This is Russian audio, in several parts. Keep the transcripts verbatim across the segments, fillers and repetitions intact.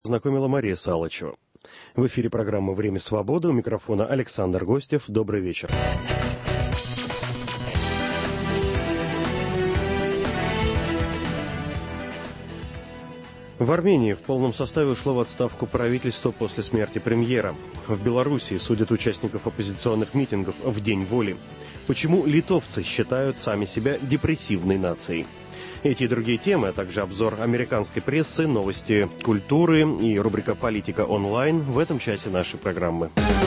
Знакомила Мария Салычева. В эфире программа «Время свободы». У микрофона Александр Гостев. Добрый вечер. В Армении в полном составе ушло в отставку правительство после смерти премьера. В Белоруссии судят участников оппозиционных митингов в День воли. Почему литовцы считают сами себя депрессивной нацией? Эти и другие темы, а также обзор американской прессы, новости культуры и рубрика «Политика онлайн» в этом часе нашей программы.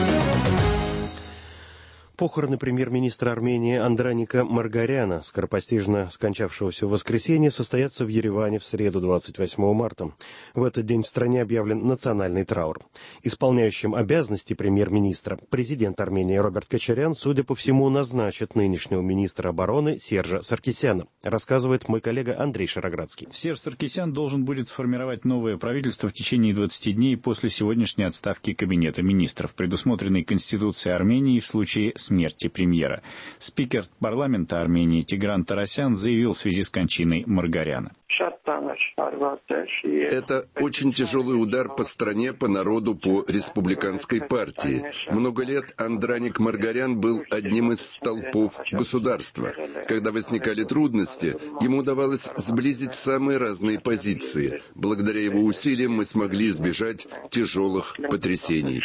Похороны премьер-министра Армении Андраника Маргаряна, скоропостижно скончавшегося в воскресенье, состоятся в Ереване в среду, двадцать восьмого марта. В этот день в стране объявлен национальный траур. Исполняющим обязанности премьер-министра президент Армении Роберт Кочарян, судя по всему, назначит нынешнего министра обороны Сержа Саркисяна, рассказывает мой коллега Андрей Шароградский. Серж Саркисян должен будет сформировать новое правительство в течение двадцати дней после сегодняшней отставки Кабинета министров, предусмотренной Конституцией Армении в случае смерти премьера. Спикер парламента Армении Тигран Тарасян заявил в связи с кончиной Маргаряна. Это очень тяжелый удар по стране, по народу, по республиканской партии. Много лет Андраник Маргарян был одним из столпов государства. Когда возникали трудности, ему удавалось сблизить самые разные позиции. Благодаря его усилиям мы смогли избежать тяжелых потрясений.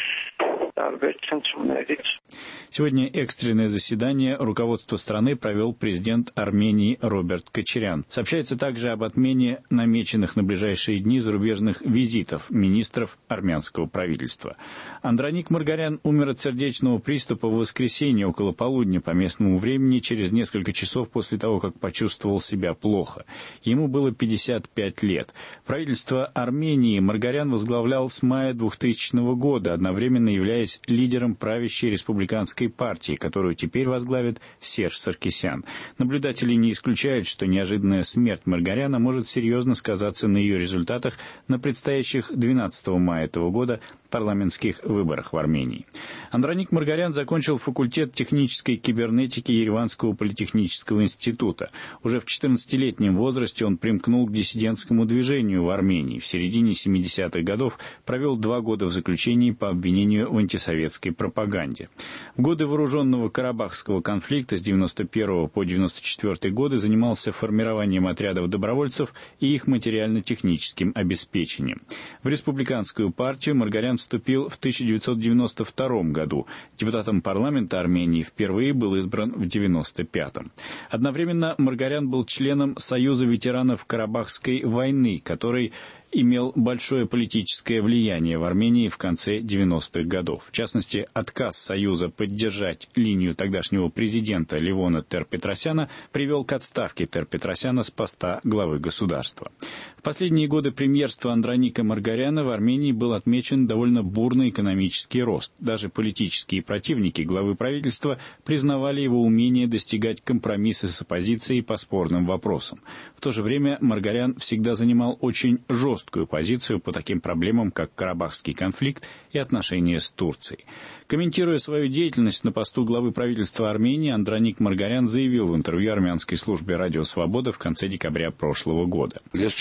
Сегодня экстренное заседание руководства страны провел президент Армении Роберт Кочарян. Сообщается также об отмене намеченных на ближайшие дни зарубежных визитов министров армянского правительства. Андраник Маргарян умер от сердечного приступа в воскресенье около полудня по местному времени, через несколько часов после того, как почувствовал себя плохо. Ему было пятьдесят пять лет. Правительство Армении Маргарян возглавлял с мая двухтысячного года, одновременно являясь лидером правящей республиканской партии, которую теперь возглавит Серж Саркисян. Наблюдатели не исключают, что неожиданная смерть Маргаряна может серьезно сказаться на ее результатах на предстоящих двенадцатого мая этого года парламентских выборах в Армении. Андраник Маргарян закончил факультет технической кибернетики Ереванского политехнического института. Уже в четырнадцатилетнем возрасте он примкнул к диссидентскому движению в Армении. В середине семидесятых годов провел два года в заключении по обвинению в антисоветской пропаганде. В годы вооруженного Карабахского конфликта с девяносто первого по девяносто четвёртый годы занимался формированием отрядов добровольцев и их материально-техническим обеспечением. В республиканскую партию Маргарян вступил в тысяча девятьсот девяносто втором году. Депутатом парламента Армении впервые был избран в девяносто пятом. Одновременно Маргарян был членом Союза ветеранов Карабахской войны, который имел большое политическое влияние в Армении в конце девяностых годов. В частности, отказ Союза поддержать линию тогдашнего президента Левона Тер-Петросяна привел к отставке Тер-Петросяна с поста главы государства. В последние годы премьерства Андраника Маргаряна в Армении был отмечен довольно бурный экономический рост. Даже политические противники главы правительства признавали его умение достигать компромисса с оппозицией по спорным вопросам. В то же время Маргарян всегда занимал очень жесткую жесткую позицию по таким проблемам, как Карабахский конфликт и отношения с Турцией. Комментируя свою деятельность на посту главы правительства Армении, Андраник Маргарян заявил в интервью армянской службе «Радио Свобода» в конце декабря прошлого года. Я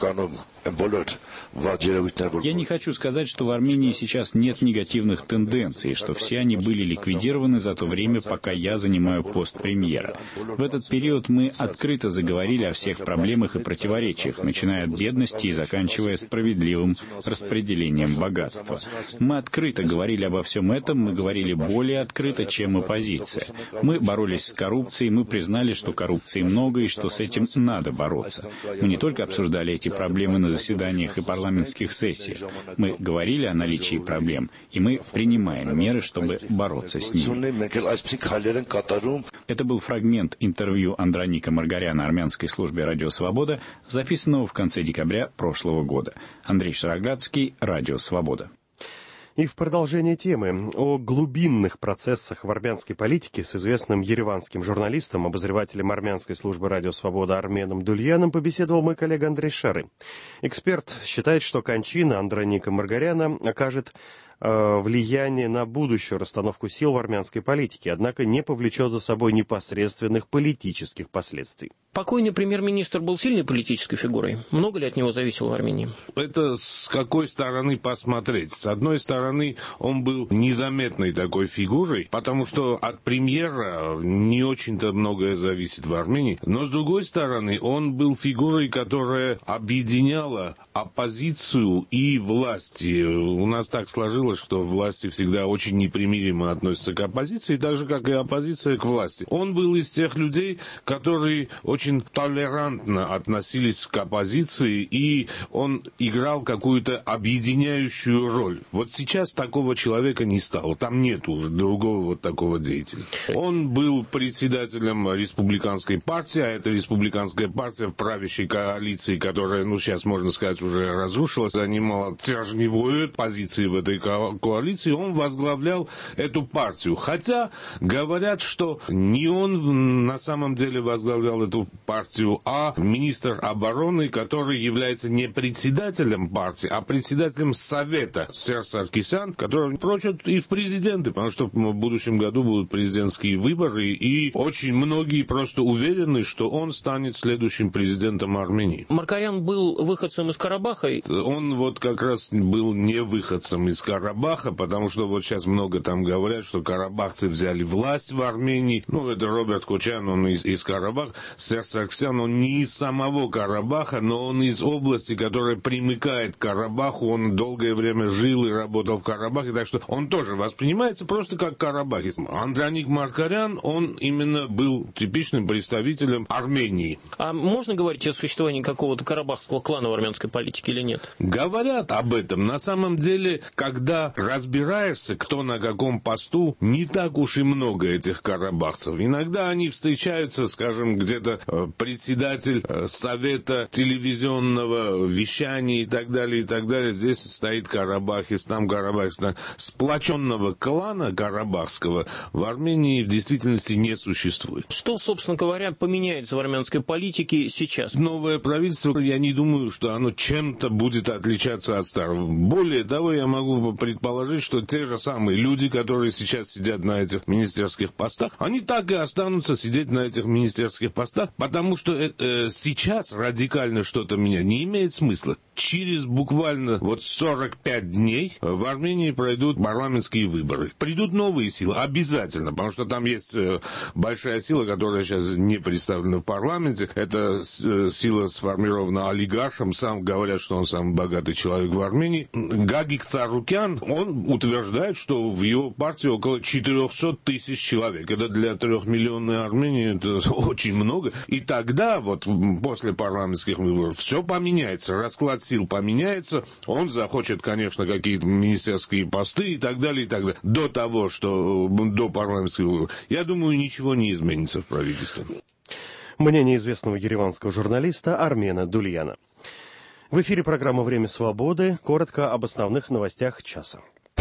не хочу сказать, что в Армении сейчас нет негативных тенденций, что все они были ликвидированы за то время, пока я занимаю пост премьера. В этот период мы открыто заговорили о всех проблемах и противоречиях, начиная от бедности и заканчивая справедливым распределением богатства. Мы открыто говорили обо всем этом, мы говорили более открыто, чем оппозиция. Мы боролись с коррупцией, мы признали, что коррупции много и что с этим надо бороться. Мы не только обсуждали эти проблемы на заседаниях и парламентских сессиях. Мы говорили о наличии проблем, и мы принимаем меры, чтобы бороться с ними. Это был фрагмент интервью Андраника Маргаряна армянской службе «Радио Свобода», записанного в конце декабря прошлого года. Андрей Шароградский, «Радио Свобода». И в продолжение темы о глубинных процессах в армянской политике с известным ереванским журналистом, обозревателем армянской службы «Радио Свобода» Арменом Дульяном побеседовал мой коллега Андрей Шары. Эксперт считает, что кончина Андраника Маргаряна окажет э, влияние на будущую расстановку сил в армянской политике, однако не повлечет за собой непосредственных политических последствий. Покойный премьер-министр был сильной политической фигурой? Много ли от него зависело в Армении? Это с какой стороны посмотреть? С одной стороны, он был незаметной такой фигурой, потому что от премьера не очень-то многое зависит в Армении. Но с другой стороны, он был фигурой, которая объединяла оппозицию и власти. У нас так сложилось, что власти всегда очень непримиримо относятся к оппозиции, так же, как и оппозиция к власти. Он был из тех людей, которые очень толерантно относились к оппозиции, и он играл какую-то объединяющую роль. Вот сейчас такого человека не стало. Там нет уже другого вот такого деятеля. Он был председателем республиканской партии, а это республиканская партия в правящей коалиции, которая, ну, сейчас можно сказать, уже разрушилась, занимала тяжелые позиции в этой ко- коалиции. Он возглавлял эту партию. Хотя говорят, что не он на самом деле возглавлял эту партию, а министр обороны, который является не председателем партии, а председателем совета Серж Саркисян, который прочат и в президенты, потому что в будущем году будут президентские выборы, и очень многие просто уверены, что он станет следующим президентом Армении. Маргарян был выходцем из Карабаха? Он вот как раз был не выходцем из Карабаха, потому что вот сейчас много там говорят, что карабахцы взяли власть в Армении. Ну, это Роберт Кочарян, он из, из Карабаха. Серж Саркисян, он не из самого Карабаха, но он из области, которая примыкает к Карабаху. Он долгое время жил и работал в Карабахе, так что он тоже воспринимается просто как карабахец. Андраник Маргарян, он именно был типичным представителем Армении. А можно говорить о существовании какого-то карабахского клана в армянской политике или нет? Говорят об этом. На самом деле, когда разбираешься, кто на каком посту, не так уж и много этих карабахцев. Иногда они встречаются, скажем, где-то председатель совета телевизионного вещания и так далее, и так далее. Здесь стоит карабахец, там карабахец. Там. Сплоченного клана карабахского в Армении в действительности не существует. Что, собственно говоря, поменяется в армянской политике сейчас? Новое правительство, я не думаю, что оно чем-то будет отличаться от старого. Более того, я могу предположить, что те же самые люди, которые сейчас сидят на этих министерских постах, они так и останутся сидеть на этих министерских постах, потому что э, сейчас радикально что-то менять не имеет смысла. Через буквально вот сорок пять дней в Армении пройдут парламентские выборы. Придут новые силы, обязательно, потому что там есть э, большая сила, которая сейчас не представлена в парламенте. Это э, сила сформирована олигархом, сам говорят, что он самый богатый человек в Армении. Гагик Царукян, он утверждает, что в его партии около четыреста тысяч человек. Это для трехмиллионной Армении это очень много. И тогда, вот после парламентских выборов, все поменяется, расклад сил поменяется. Он захочет, конечно, какие-то министерские посты и так далее, и так далее. До того, что до парламентских выборов. Я думаю, ничего не изменится в правительстве. Мнение известного ереванского журналиста Армена Дульяна. В эфире программа «Время свободы». Коротко об основных новостях часа.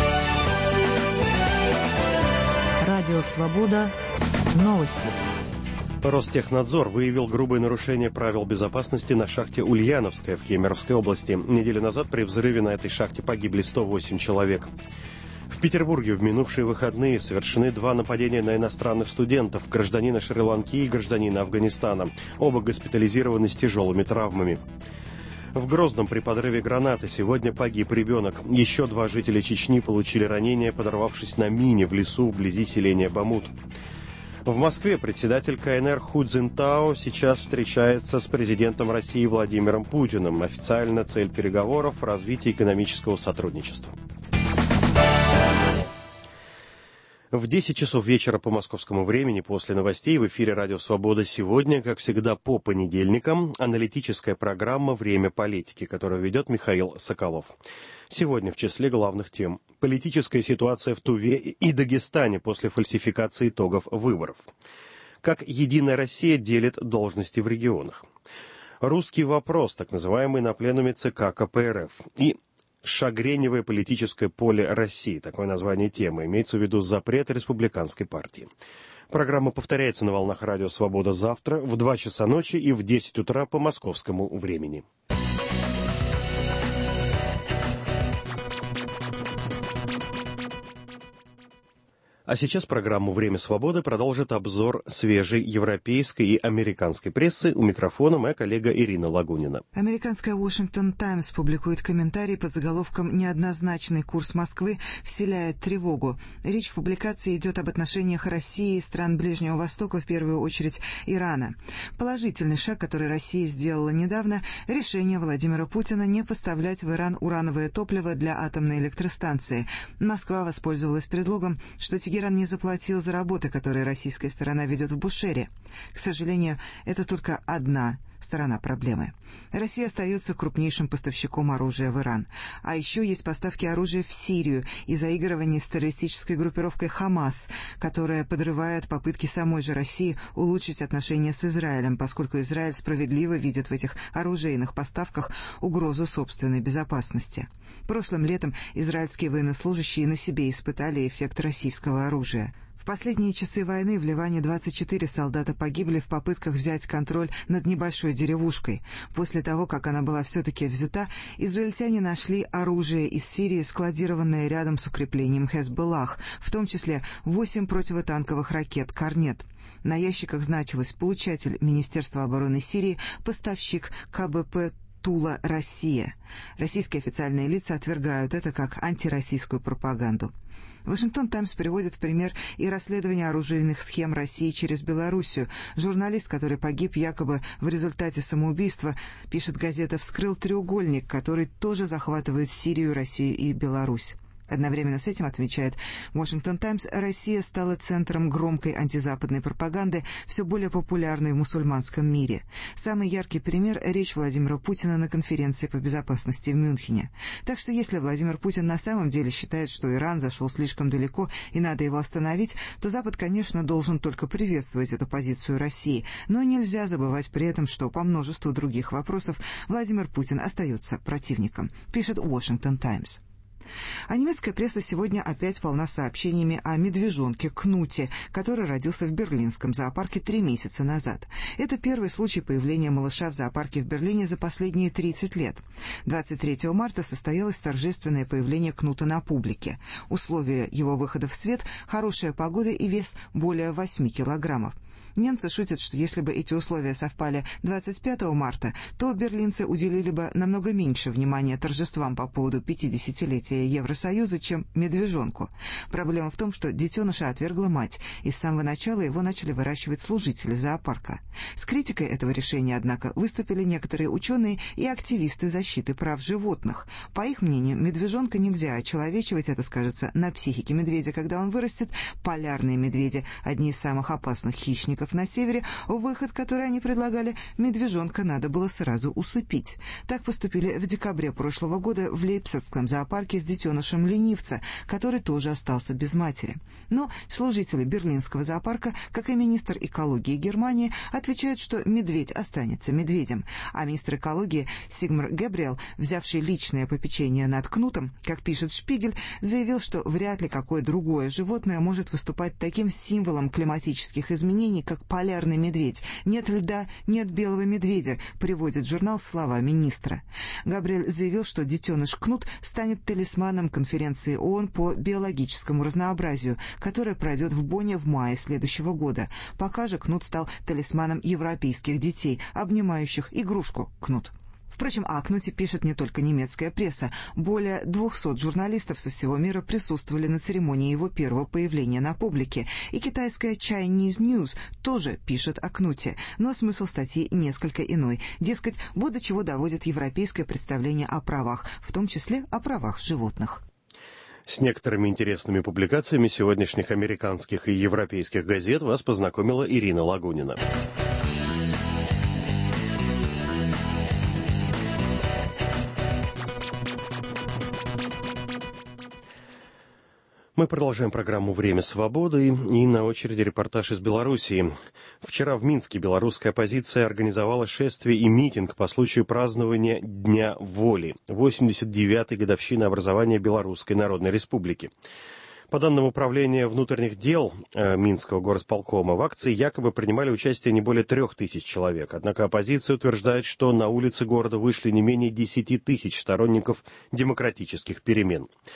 Радио «Свобода». Новости. Ростехнадзор выявил грубые нарушения правил безопасности на шахте Ульяновская в Кемеровской области. Неделю назад при взрыве на этой шахте погибли сто восемь человек. В Петербурге в минувшие выходные совершены два нападения на иностранных студентов, гражданина Шри-Ланки и гражданина Афганистана. Оба госпитализированы с тяжелыми травмами. В Грозном при подрыве гранаты сегодня погиб ребенок. Еще два жителя Чечни получили ранения, подорвавшись на мине в лесу вблизи селения Бамут. В Москве председатель ка эн эр Ху Цзинтао сейчас встречается с президентом России Владимиром Путиным. Официально цель переговоров – развитие экономического сотрудничества. В десять часов вечера по московскому времени после новостей в эфире «Радио Свобода» сегодня, как всегда, по понедельникам, аналитическая программа «Время политики», которую ведет Михаил Соколов. Сегодня в числе главных тем – политическая ситуация в Туве и Дагестане после фальсификации итогов выборов. Как «Единая Россия» делит должности в регионах. Русский вопрос, так называемый на пленуме ЦК ка пэ эр эф. И «Шагреневое политическое поле России». Такое название темы. Имеется в виду запрет республиканской партии. Программа повторяется на волнах «Радио Свобода» завтра в два часа ночи и в десять утра по московскому времени. А сейчас программу «Время свободы» продолжит обзор свежей европейской и американской прессы. У микрофона моя коллега Ирина Лагунина. Американская «Washington Times» публикует комментарий под заголовком «Неоднозначный курс Москвы вселяет тревогу». Речь в публикации идет об отношениях России и стран Ближнего Востока, в первую очередь Ирана. Положительный шаг, который Россия сделала недавно, решение Владимира Путина не поставлять в Иран урановое топливо для атомной электростанции. Москва воспользовалась предлогом, что Тегеран не заплатил за работы, которые российская сторона ведет в Бушере. К сожалению, это только одна сторона проблемы. Россия остается крупнейшим поставщиком оружия в Иран. А еще есть поставки оружия в Сирию и заигрывание с террористической группировкой «Хамас», которая подрывает попытки самой же России улучшить отношения с Израилем, поскольку Израиль справедливо видит в этих оружейных поставках угрозу собственной безопасности. Прошлым летом израильские военнослужащие на себе испытали эффект российского оружия. В последние часы войны в Ливане двадцать четыре солдата погибли в попытках взять контроль над небольшой деревушкой. После того, как она была все-таки взята, израильтяне нашли оружие из Сирии, складированное рядом с укреплением Хезболлах, в том числе восемь противотанковых ракет «Корнет». На ящиках значилось «Получатель Министерства обороны Сирии, поставщик КБП Тула, Россия». Российские официальные лица отвергают это как антироссийскую пропаганду. «Вашингтон Таймс» приводит в пример и расследование оружейных схем России через Белоруссию. Журналист, который погиб якобы в результате самоубийства, пишет газета, вскрыл треугольник, который тоже захватывает Сирию, Россию и Беларусь. Одновременно с этим, отмечает «Вашингтон Таймс», Россия стала центром громкой антизападной пропаганды, все более популярной в мусульманском мире. Самый яркий пример – речь Владимира Путина на конференции по безопасности в Мюнхене. Так что если Владимир Путин на самом деле считает, что Иран зашел слишком далеко и надо его остановить, то Запад, конечно, должен только приветствовать эту позицию России. Но нельзя забывать при этом, что по множеству других вопросов Владимир Путин остается противником, пишет «Вашингтон Таймс». А немецкая пресса сегодня опять полна сообщениями о медвежонке Кнуте, который родился в берлинском зоопарке три месяца назад. Это первый случай появления малыша в зоопарке в Берлине за последние тридцать лет. двадцать третьего марта состоялось торжественное появление Кнута на публике. Условия его выхода в свет – хорошая погода и вес более восьми килограммов. Немцы шутят, что если бы эти условия совпали двадцать пятого марта, то берлинцы уделили бы намного меньше внимания торжествам по поводу пятидесятилетия Евросоюза, чем медвежонку. Проблема в том, что детеныша отвергла мать, и с самого начала его начали выращивать служители зоопарка. С критикой этого решения, однако, выступили некоторые ученые и активисты защиты прав животных. По их мнению, медвежонка нельзя очеловечивать, это скажется на психике медведя, когда он вырастет. Полярные медведи – одни из самых опасных хищников на севере, выход, который они предлагали, медвежонка надо было сразу усыпить. Так поступили в декабре прошлого года в Лейпцигском зоопарке с детенышем ленивца, который тоже остался без матери. Но служители берлинского зоопарка, как и министр экологии Германии, отвечают, что медведь останется медведем. А министр экологии Сигмар Гебриэл, взявший личное попечение над Кнутом, как пишет Шпигель, заявил, что вряд ли какое другое животное может выступать таким символом климатических изменений, как полярный медведь. Нет льда, нет белого медведя, приводит журнал слова министра. Габриэль заявил, что детеныш Кнут станет талисманом конференции ООН по биологическому разнообразию, которая пройдет в Бонне в мае следующего года. Пока же Кнут стал талисманом европейских детей, обнимающих игрушку Кнут. Впрочем, о Кнуте пишет не только немецкая пресса. Более двухсот журналистов со всего мира присутствовали на церемонии его первого появления на публике. И китайская Chinese News тоже пишет о Кнуте. Но смысл статьи несколько иной. Дескать, вот до чего доводит европейское представление о правах, в том числе о правах животных. С некоторыми интересными публикациями сегодняшних американских и европейских газет вас познакомила Ирина Лагунина. Мы продолжаем программу «Время свободы» и на очереди репортаж из Белоруссии. Вчера в Минске белорусская оппозиция организовала шествие и митинг по случаю празднования Дня воли, восемьдесят девятой годовщины образования Белорусской Народной Республики. По данным Управления внутренних дел э, Минского горосполкома, в акции якобы принимали участие не более трех тысяч человек. Однако оппозиция утверждает, что на улицы города вышли не менее десяти тысяч сторонников демократических перемен.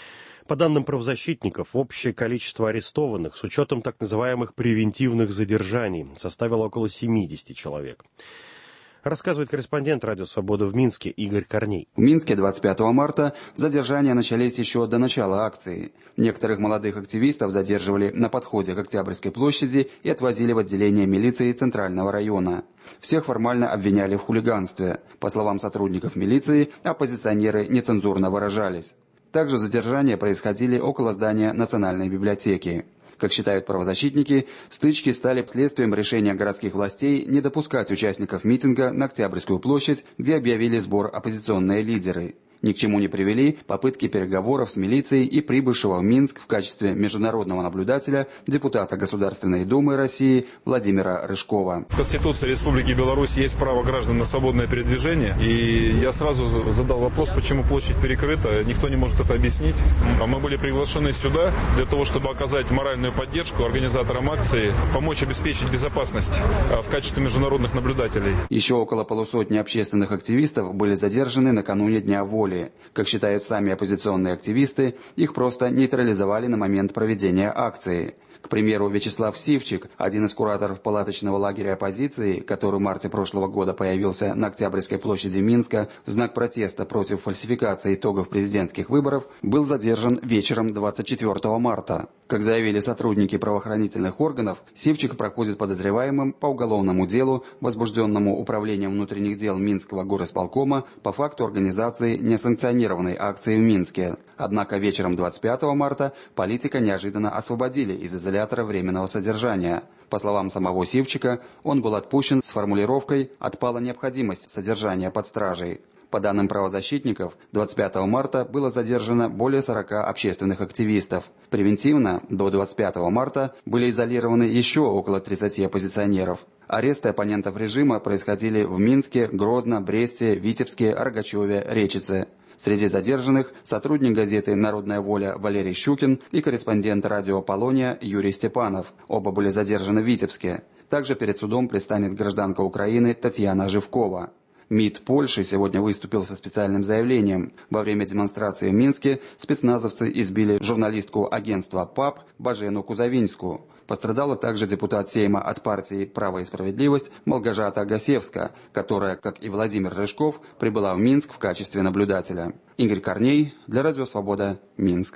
По данным правозащитников, общее количество арестованных с учетом так называемых превентивных задержаний составило около семидесяти человек. Рассказывает корреспондент «Радио Свобода» в Минске Игорь Корней. В Минске двадцать пятого марта задержания начались еще до начала акции. Некоторых молодых активистов задерживали на подходе к Октябрьской площади и отвозили в отделение милиции Центрального района. Всех формально обвиняли в хулиганстве. По словам сотрудников милиции, оппозиционеры нецензурно выражались. Также задержания происходили около здания Национальной библиотеки. Как считают правозащитники, стычки стали следствием решения городских властей не допускать участников митинга на Октябрьскую площадь, где объявили сбор оппозиционные лидеры. Ни к чему не привели попытки переговоров с милицией и прибывшего в Минск в качестве международного наблюдателя депутата Государственной Думы России Владимира Рыжкова. В Конституции Республики Беларусь есть право граждан на свободное передвижение. И я сразу задал вопрос, почему площадь перекрыта. Никто не может это объяснить. А мы были приглашены сюда для того, чтобы оказать моральную поддержку организаторам акции, помочь обеспечить безопасность в качестве международных наблюдателей. Еще около полусотни общественных активистов были задержаны накануне Дня воли. Как считают сами оппозиционные активисты, их просто нейтрализовали на момент проведения акции. К примеру, Вячеслав Сивчик, один из кураторов палаточного лагеря оппозиции, который в марте прошлого года появился на Октябрьской площади Минска в знак протеста против фальсификации итогов президентских выборов, был задержан вечером двадцать четвёртого марта. Как заявили сотрудники правоохранительных органов, Сивчик проходит подозреваемым по уголовному делу, возбужденному Управлением внутренних дел Минского горосполкома по факту организации несанкционированной акции в Минске. Однако вечером двадцать пятого марта политика неожиданно освободили из изолятора временного содержания. По словам самого Сивчика, он был отпущен с формулировкой «отпала необходимость содержания под стражей». По данным правозащитников, двадцать пятого марта было задержано более сорока общественных активистов. Превентивно до двадцать пятого марта были изолированы еще около тридцати оппозиционеров. Аресты оппонентов режима происходили в Минске, Гродно, Бресте, Витебске, Рогачеве, Речице. Среди задержанных сотрудник газеты «Народная воля» Валерий Щукин и корреспондент радио «Полония» Юрий Степанов. Оба были задержаны в Витебске. Также перед судом предстанет гражданка Украины Татьяна Живкова. МИД Польши сегодня выступил со специальным заявлением. Во время демонстрации в Минске спецназовцы избили журналистку агентства ПАП Бажену Кузавинскую. Пострадала также депутат Сейма от партии «Право и справедливость» Малгожата Гасевска, которая, как и Владимир Рыжков, прибыла в Минск в качестве наблюдателя. Игорь Корней для Радио Свобода, Минск.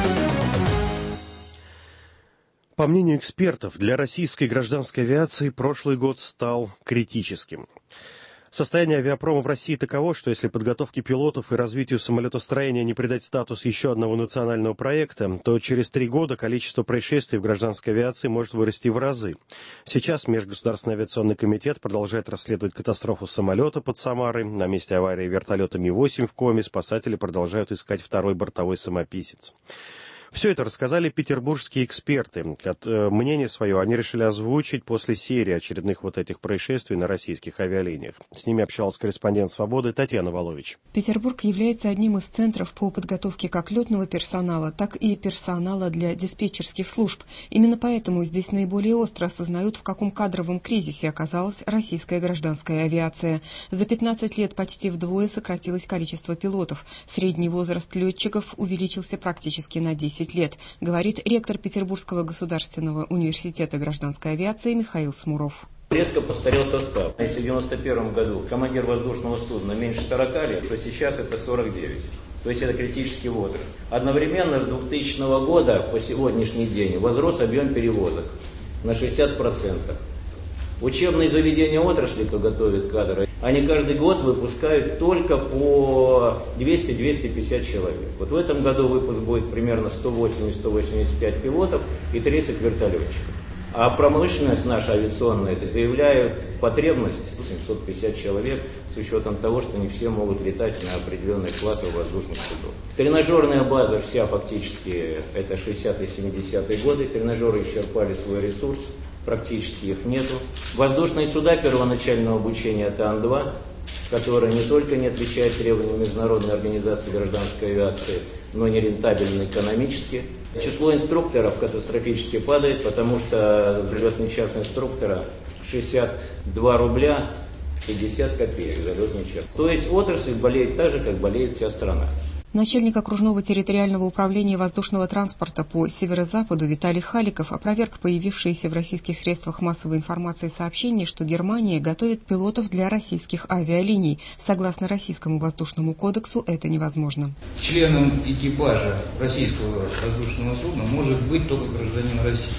По мнению экспертов, для российской гражданской авиации прошлый год стал критическим. Состояние авиапрома в России таково, что если подготовке пилотов и развитию самолетостроения не придать статус еще одного национального проекта, то через три года количество происшествий в гражданской авиации может вырасти в разы. Сейчас Межгосударственный авиационный комитет продолжает расследовать катастрофу самолета под Самарой. На месте аварии вертолета Ми восемь в Коми спасатели продолжают искать второй бортовой самописец. Все это рассказали петербургские эксперты. Мнение свое они решили озвучить после серии очередных вот этих происшествий на российских авиалиниях. С ними общалась корреспондент «Свободы» Татьяна Волович. Петербург является одним из центров по подготовке как летного персонала, так и персонала для диспетчерских служб. Именно поэтому здесь наиболее остро осознают, в каком кадровом кризисе оказалась российская гражданская авиация. За пятнадцать лет почти вдвое сократилось количество пилотов. Средний возраст летчиков увеличился практически на десять лет, говорит ректор Петербургского государственного университета гражданской авиации Михаил Смуров. Резко постарел состав. Если в девяносто первом году командир воздушного судна меньше сорока лет, то сейчас это сорок девять. То есть это критический возраст. Одновременно с двухтысячного года по сегодняшний день возрос объем перевозок на шестьдесят процентов. Учебные заведения отрасли, кто готовит кадры, они каждый год выпускают только по двести — двести пятьдесят человек. Вот в этом году выпуск будет примерно сто восемьдесят — сто восемьдесят пять пилотов и тридцать вертолетчиков. А промышленность наша авиационная заявляет потребность семьсот пятьдесят человек с учетом того, что не все могут летать на определенных классах воздушных судов. Тренажерная база вся фактически это шестидесятые — семидесятые годы. Тренажеры исчерпали свой ресурс. Практически их нету. Воздушные суда первоначального обучения это Ан два, которые не только не отвечают требованиям Международной организации гражданской авиации, но не рентабельны экономически. Число инструкторов катастрофически падает, потому что залетный час инструктора шестьдесят два рубля пятьдесят копеек залетный час. То есть отрасль болеет так же, как болеет вся страна. Начальник окружного территориального управления воздушного транспорта по северо-западу Виталий Халиков опроверг появившиеся в российских средствах массовой информации сообщения, что Германия готовит пилотов для российских авиалиний. Согласно Российскому воздушному кодексу, это невозможно. Членом экипажа российского воздушного судна может быть только гражданин России.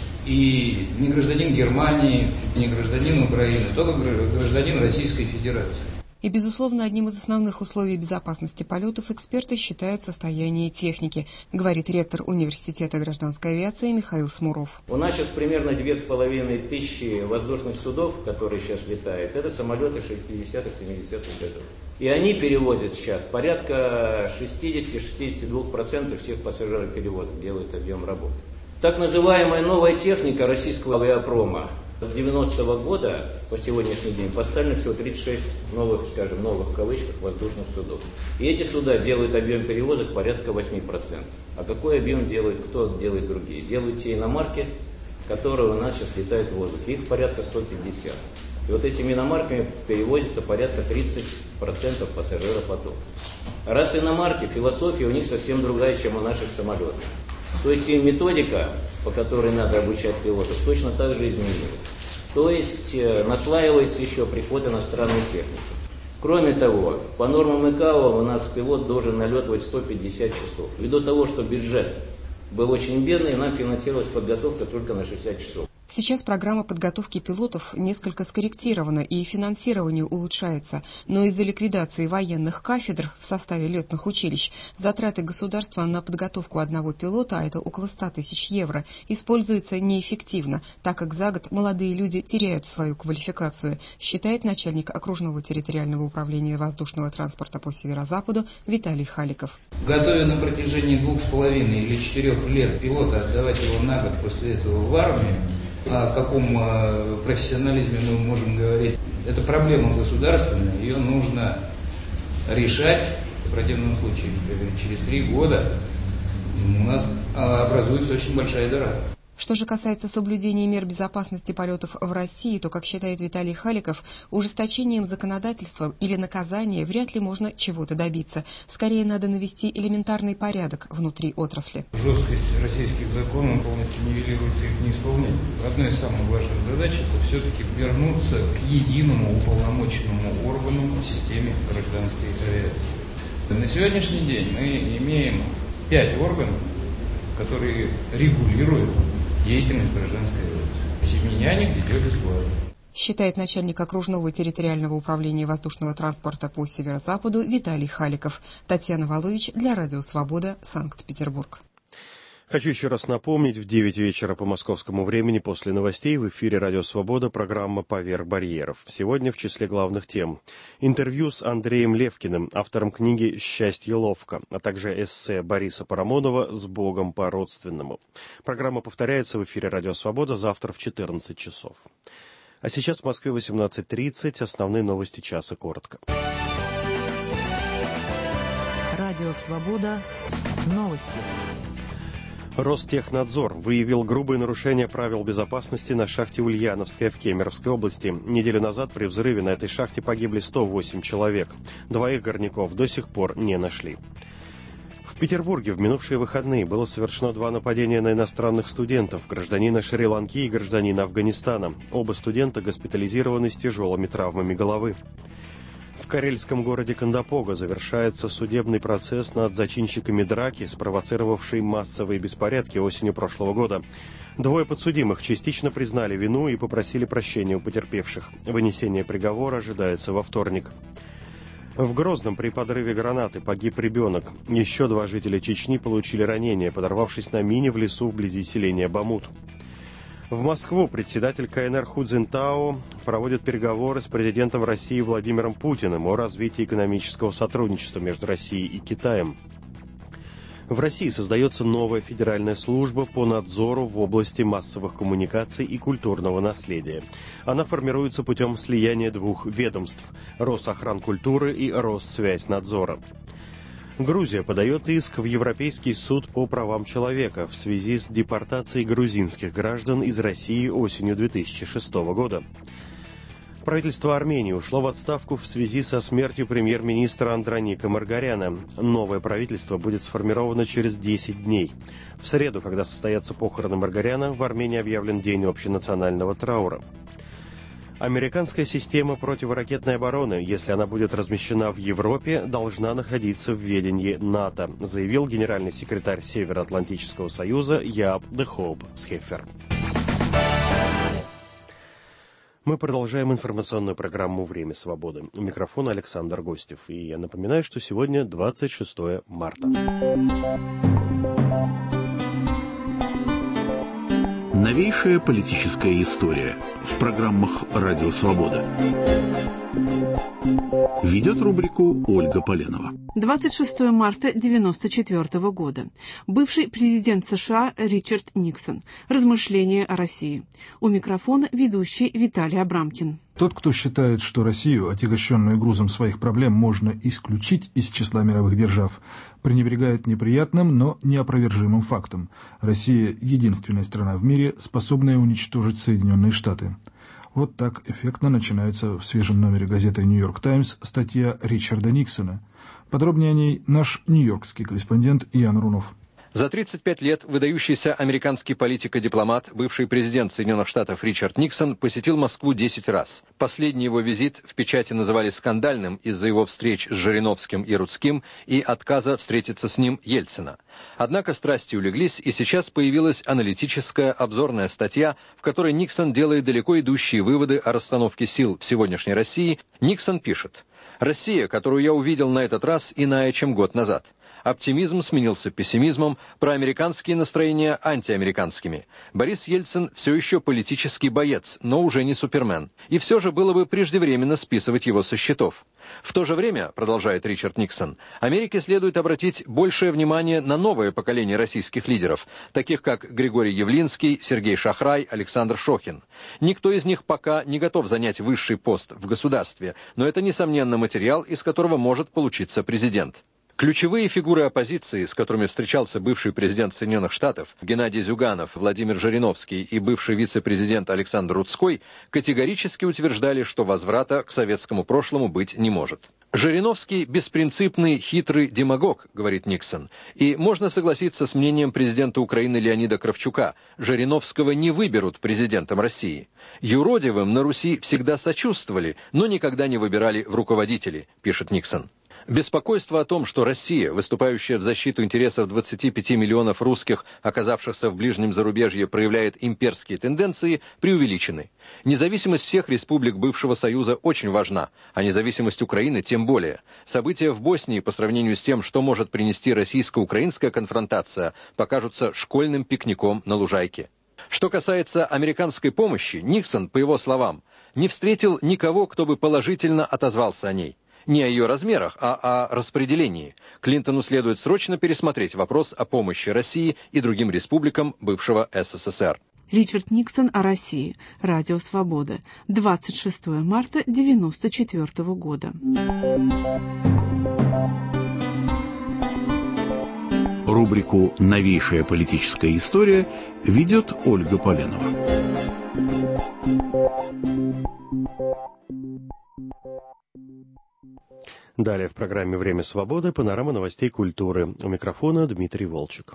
И не гражданин Германии, не гражданин Украины, только гражданин Российской Федерации. И, безусловно, одним из основных условий безопасности полетов эксперты считают состояние техники, говорит ректор Университета гражданской авиации Михаил Смуров. У нас сейчас примерно две с половиной тысячи воздушных судов, которые сейчас летают, это самолеты шестидесятых-семидесятых годов. И они перевозят сейчас порядка шестьдесят-шестьдесят два процента всех пассажироперевозок, делают объем работы. Так называемая новая техника российского авиапрома. С девяностого года по сегодняшний день поставлено всего тридцать шесть новых, скажем, новых в кавычках воздушных судов. И эти суда делают объем перевозок порядка восемь процентов. А какой объем делают, кто делает другие? Делают те иномарки, которые у нас сейчас летают в воздухе. Их порядка сто пятьдесят. И вот этими иномарками перевозится порядка тридцать процентов пассажиропотока. Раз иномарки, философия у них совсем другая, чем у наших самолетов. То есть и методика, по которой надо обучать пилотов, точно так же изменилась. То есть э, наслаивается еще приход иностранной техники. Кроме того, по нормам ИКАО у нас пилот должен налетывать сто пятьдесят часов. Ввиду того, что бюджет был очень бедный, нам финансировалась подготовка только на шестьдесят часов. Сейчас программа подготовки пилотов несколько скорректирована и финансирование улучшается, но из-за ликвидации военных кафедр в составе летных училищ затраты государства на подготовку одного пилота, а это около ста тысяч евро, используются неэффективно, так как за год молодые люди теряют свою квалификацию, считает начальник окружного территориального управления воздушного транспорта по северо-западу Виталий Халиков. Готовя на протяжении двух с половиной или четырех лет пилота, отдавать его на год после этого в армию, о каком профессионализме мы можем говорить. Это проблема государственная, ее нужно решать. В противном случае, через три года у нас образуется очень большая дыра. Что же касается соблюдения мер безопасности полетов в России, то, как считает Виталий Халиков, ужесточением законодательства или наказания вряд ли можно чего-то добиться. Скорее надо навести элементарный порядок внутри отрасли. Жесткость российских законов полностью нивелируется их неисполнение. Одна из самых важных задач – это все-таки вернуться к единому уполномоченному органу в системе гражданской авиации. На сегодняшний день мы имеем пять органов, которые регулируют деятельность гражданской авиации. Семи нянек, детей бесплатно. Считает начальник окружного территориального управления воздушного транспорта по северо-западу Виталий Халиков. Татьяна Волович для Радио Свобода, Санкт-Петербург. Хочу еще раз напомнить, в девять вечера по московскому времени после новостей в эфире «Радио Свобода» программа «Поверх барьеров». Сегодня в числе главных тем интервью с Андреем Левкиным, автором книги «Счастье ловко», а также эссе Бориса Парамонова «С Богом по-родственному». Программа повторяется в эфире «Радио Свобода» завтра в четырнадцать часов. А сейчас в Москве восемнадцать тридцать. Основные новости часа коротко. Радио Свобода. Новости. Ростехнадзор выявил грубые нарушения правил безопасности на шахте Ульяновская в Кемеровской области. Неделю назад при взрыве на этой шахте погибли сто восемь человек. Двоих горняков до сих пор не нашли. В Петербурге в минувшие выходные было совершено два нападения на иностранных студентов, гражданина Шри-Ланки и гражданина Афганистана. Оба студента госпитализированы с тяжелыми травмами головы. В карельском городе Кандапога завершается судебный процесс над зачинщиками драки, спровоцировавшей массовые беспорядки осенью прошлого года. Двое подсудимых частично признали вину и попросили прощения у потерпевших. Вынесение приговора ожидается во вторник. В Грозном при подрыве гранаты погиб ребенок. Еще два жителя Чечни получили ранения, подорвавшись на мине в лесу вблизи селения Бамут. В Москву председатель КНР Ху Цзиньтао проводит переговоры с президентом России Владимиром Путиным о развитии экономического сотрудничества между Россией и Китаем. В России создается новая федеральная служба по надзору в области массовых коммуникаций и культурного наследия. Она формируется путем слияния двух ведомств – Росохранкультуры и Россвязьнадзора. Грузия подает иск в Европейский суд по правам человека в связи с депортацией грузинских граждан из России осенью две тысячи шестого года. Правительство Армении ушло в отставку в связи со смертью премьер-министра Андраника Маргаряна. Новое правительство будет сформировано через десять дней. В среду, когда состоятся похороны Маргаряна, в Армении объявлен день общенационального траура. Американская система противоракетной обороны, если она будет размещена в Европе, должна находиться в ведении НАТО, заявил генеральный секретарь Североатлантического союза Яап де Хоуп Схеффер. Мы продолжаем информационную программу «Время свободы». У микрофона Александр Гостев. И я напоминаю, что сегодня двадцать шестое марта. Новейшая политическая история в программах «Радио Свобода». Ведет рубрику Ольга Поленова. двадцать шестое марта девяносто четвёртого года. Бывший президент США Ричард Никсон. Размышления о России. У микрофона ведущий Виталий Абрамкин. Тот, кто считает, что Россию, отягощенную грузом своих проблем, можно исключить из числа мировых держав, пренебрегает неприятным, но неопровержимым фактом. Россия – единственная страна в мире, способная уничтожить Соединенные Штаты. Вот так эффектно начинается в свежем номере газеты «Нью-Йорк Таймс» статья Ричарда Никсона. Подробнее о ней наш нью-йоркский корреспондент Ян Рунов. За тридцать пять лет выдающийся американский политик и дипломат, бывший президент Соединенных Штатов Ричард Никсон посетил Москву десять раз. Последний его визит в печати называли скандальным из-за его встреч с Жириновским и Рудским и отказа встретиться с ним Ельцина. Однако страсти улеглись, и сейчас появилась аналитическая обзорная статья, в которой Никсон делает далеко идущие выводы о расстановке сил в сегодняшней России. Никсон пишет: «Россия, которую я увидел на этот раз, иная, чем год назад. Оптимизм сменился пессимизмом, проамериканские настроения антиамериканскими. Борис Ельцин все еще политический боец, но уже не супермен. И все же было бы преждевременно списывать его со счетов. В то же время, продолжает Ричард Никсон, Америке следует обратить большее внимание на новое поколение российских лидеров, таких как Григорий Явлинский, Сергей Шахрай, Александр Шохин. Никто из них пока не готов занять высший пост в государстве, но это, несомненно, материал, из которого может получиться президент». Ключевые фигуры оппозиции, с которыми встречался бывший президент Соединенных Штатов Геннадий Зюганов, Владимир Жириновский и бывший вице-президент Александр Рудской, категорически утверждали, что возврата к советскому прошлому быть не может. «Жириновский – беспринципный, хитрый демагог», — говорит Никсон. И можно согласиться с мнением президента Украины Леонида Кравчука: Жириновского не выберут президентом России. «Юродивым на Руси всегда сочувствовали, но никогда не выбирали в руководители», — пишет Никсон. Беспокойство о том, что Россия, выступающая в защиту интересов двадцати пяти миллионов русских, оказавшихся в ближнем зарубежье, проявляет имперские тенденции, преувеличены. Независимость всех республик бывшего Союза очень важна, а независимость Украины тем более. События в Боснии по сравнению с тем, что может принести российско-украинская конфронтация, покажутся школьным пикником на лужайке. Что касается американской помощи, Никсон, по его словам, не встретил никого, кто бы положительно отозвался о ней. Не о ее размерах, а о распределении. Клинтону следует срочно пересмотреть вопрос о помощи России и другим республикам бывшего СССР. Ричард Никсон о России. Радио Свобода. двадцать шестое марта девяносто четвёртого года. Рубрику «Новейшая политическая история» ведет Ольга Поленова. Далее в программе «Время свободы» панорама новостей культуры. У микрофона Дмитрий Волчек.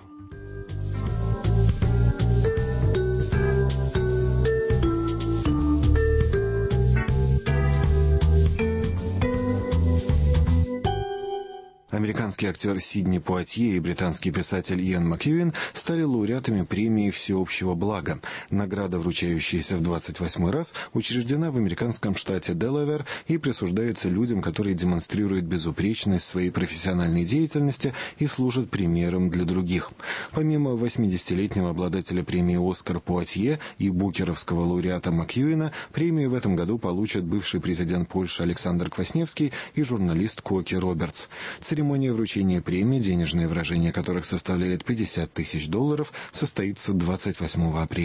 Американский актер Сидни Пуатье и британский писатель Иэн Макьюин стали лауреатами премии «Всеобщего блага». Награда, вручающаяся в двадцать восьмой раз, учреждена в американском штате Делавэр и присуждается людям, которые демонстрируют безупречность своей профессиональной деятельности и служат примером для других. Помимо восьмидесятилетнего обладателя премии «Оскар» Пуатье и букеровского лауреата Макьюина, премию в этом году получат бывший президент Польши Александр Квасневский и журналист Коки Робертс. Церемония вручения премии, денежное выражение которых составляет пятьдесят тысяч долларов, состоится двадцать восьмого апреля.